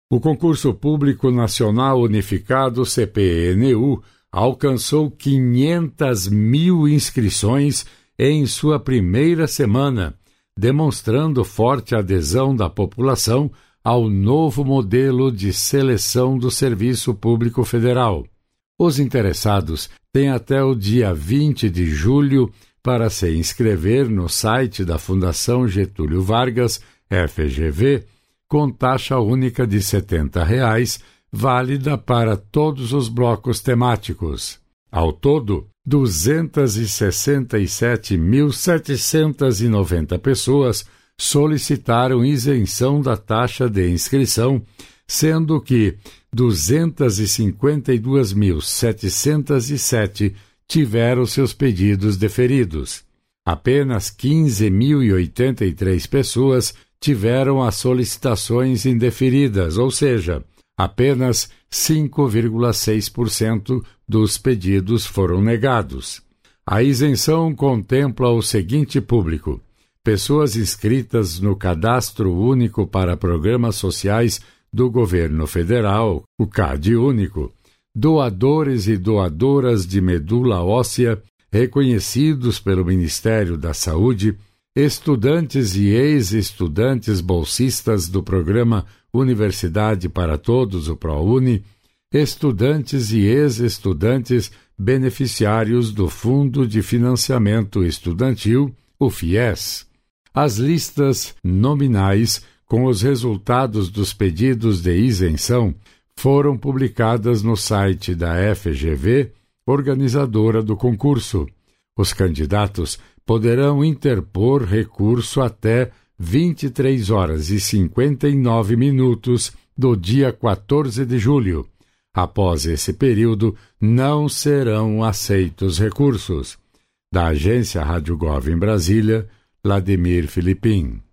O concurso público nacional unificado CPNU alcançou 500 mil inscrições em sua primeira semana, demonstrando forte adesão da população ao novo modelo de seleção do Serviço Público Federal. Os interessados têm até o dia 20 de julho para se inscrever no site da Fundação Getúlio Vargas, FGV, com taxa única de R$ 70, válida para todos os blocos temáticos. Ao todo, 267.790 pessoas solicitaram isenção da taxa de inscrição, sendo que 252.707 tiveram seus pedidos deferidos. Apenas 15.083 pessoas tiveram as solicitações indeferidas, ou seja, apenas 5,6% dos pedidos foram negados. A isenção contempla o seguinte público: pessoas inscritas no Cadastro Único para Programas Sociais do Governo Federal, o CAD Único, doadores e doadoras de medula óssea reconhecidos pelo Ministério da Saúde, estudantes e ex-estudantes bolsistas do Programa Universidade para Todos, o ProUni, estudantes e ex-estudantes beneficiários do Fundo de Financiamento Estudantil, o FIES. As listas nominais com os resultados dos pedidos de isenção foram publicadas no site da FGV, organizadora do concurso. Os candidatos poderão interpor recurso até 23 horas e 59 minutos do dia 14 de julho. Após esse período, não serão aceitos recursos. Da agência Rádio Gov em Brasília, Vladimir Filipim.